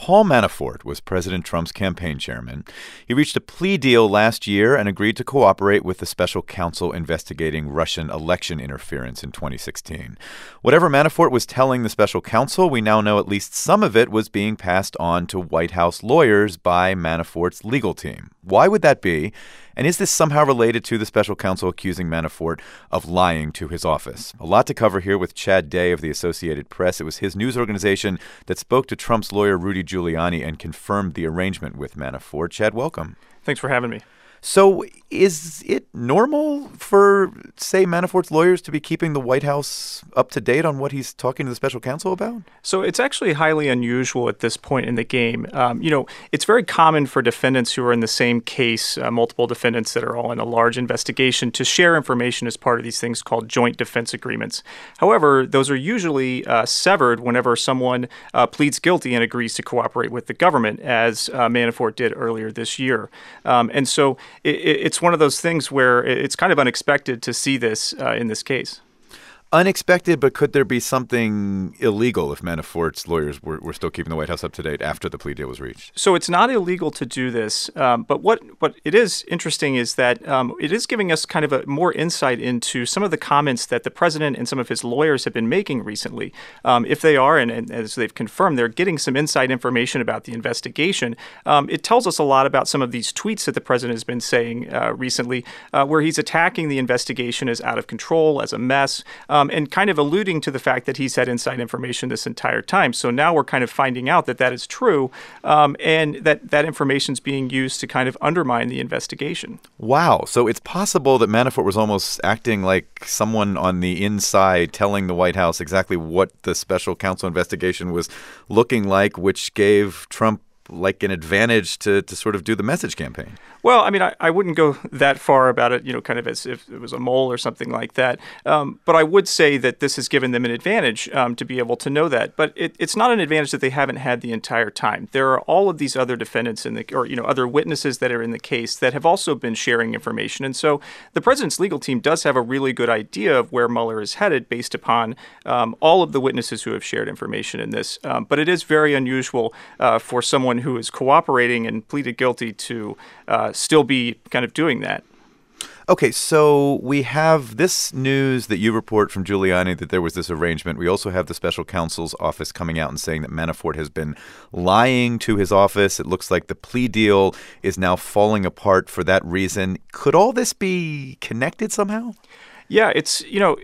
Paul Manafort was President Trump's campaign chairman. He reached a plea deal last year and agreed to cooperate with the special counsel investigating Russian election interference in 2016. Whatever Manafort was telling the special counsel, we now know at least some of it was being passed on to White House lawyers by Manafort's legal team. Why would that be? And is this somehow related to the special counsel accusing Manafort of lying to his office? A lot to cover here with Chad Day of the Associated Press. It was his news organization that spoke to Trump's lawyer, Rudy Giuliani, and confirmed the arrangement with Manafort. Chad, welcome. Thanks for having me. So is it normal for, say, Manafort's lawyers to be keeping the White House up to date on what he's talking to the special counsel about? So it's actually highly unusual at this point in the game. It's very common for defendants who are in the same case, multiple defendants that are all in a large investigation, to share information as part of these things called joint defense agreements. However, those are usually severed whenever someone pleads guilty and agrees to cooperate with the government, as Manafort did earlier this year. And so it's one of those things where it's kind of unexpected to see this in this case. Unexpected, but could there be something illegal if Manafort's lawyers were still keeping the White House up to date after the plea deal was reached? So it's not illegal to do this, but what it is interesting is that it is giving us kind of a more insight into some of the comments that the president and some of his lawyers have been making recently. If they are, and as they've confirmed, they're getting some inside information about the investigation. It tells us a lot about some of these tweets that the president has been saying recently, where he's attacking the investigation as out of control, as a mess, and kind of alluding to the fact that he's had inside information this entire time. So now we're kind of finding out that that is true, and that information is being used to kind of undermine the investigation. Wow. So it's possible that Manafort was almost acting like someone on the inside telling the White House exactly what the special counsel investigation was looking like, which gave Trump like an advantage to sort of do the message campaign. Well, I mean, I wouldn't go that far about it, kind of as if it was a mole or something like that. But I would say that this has given them an advantage to be able to know that. But it's not an advantage that they haven't had the entire time. There are all of these other defendants other witnesses that are in the case that have also been sharing information. And so the president's legal team does have a really good idea of where Mueller is headed based upon all of the witnesses who have shared information in this. But it is very unusual for someone who is cooperating and pleaded guilty to still be kind of doing that. Okay, so we have this news that you report from Giuliani that there was this arrangement. We also have the special counsel's office coming out and saying that Manafort has been lying to his office. It looks like the plea deal is now falling apart for that reason. Could all this be connected somehow? Yeah, it's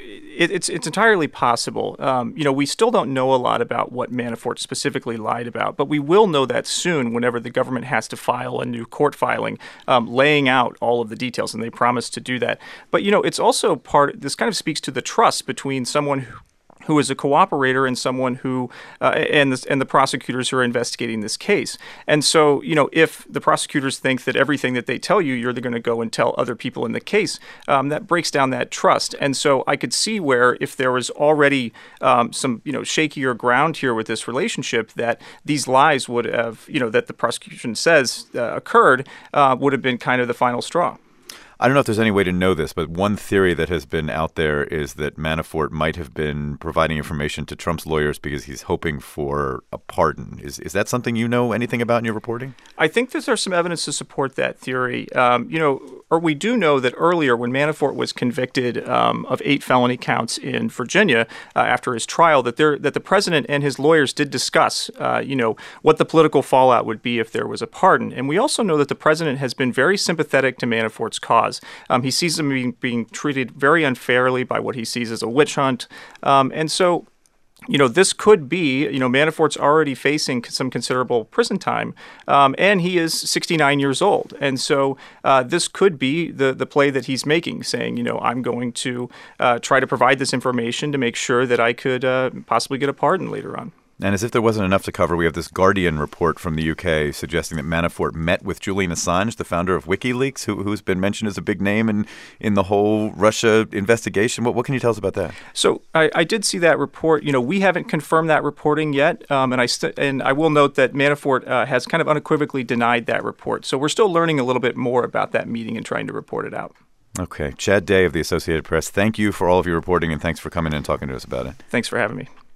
entirely possible. We still don't know a lot about what Manafort specifically lied about, but we will know that soon whenever the government has to file a new court filing, laying out all of the details, and they promise to do that. But, it's also this kind of speaks to the trust between someone who is a cooperator and someone who and the prosecutors who are investigating this case. And so, if the prosecutors think that everything that they tell you, you're going to go and tell other people in the case, that breaks down that trust. And so I could see where if there was already some, shakier ground here with this relationship, that these lies would have, that the prosecution says occurred, would have been kind of the final straw. I don't know if there's any way to know this, but one theory that has been out there is that Manafort might have been providing information to Trump's lawyers because he's hoping for a pardon. Is that something you know anything about in your reporting? I think that there's some evidence to support that theory. Or we do know that earlier when Manafort was convicted of 8 felony counts in Virginia after his trial, that the president and his lawyers did discuss, what the political fallout would be if there was a pardon. And we also know that the president has been very sympathetic to Manafort's cause. He sees him being treated very unfairly by what he sees as a witch hunt. And so, this could be, Manafort's already facing some considerable prison time, and he is 69 years old. And so this could be the play that he's making, saying, I'm going to try to provide this information to make sure that I could possibly get a pardon later on. And as if there wasn't enough to cover, we have this Guardian report from the UK suggesting that Manafort met with Julian Assange, the founder of WikiLeaks, who's been mentioned as a big name in the whole Russia investigation. What can you tell us about that? So I did see that report. We haven't confirmed that reporting yet, and I will note that Manafort has kind of unequivocally denied that report. So we're still learning a little bit more about that meeting and trying to report it out. Okay. Chad Day of the Associated Press, thank you for all of your reporting, and thanks for coming in and talking to us about it. Thanks for having me.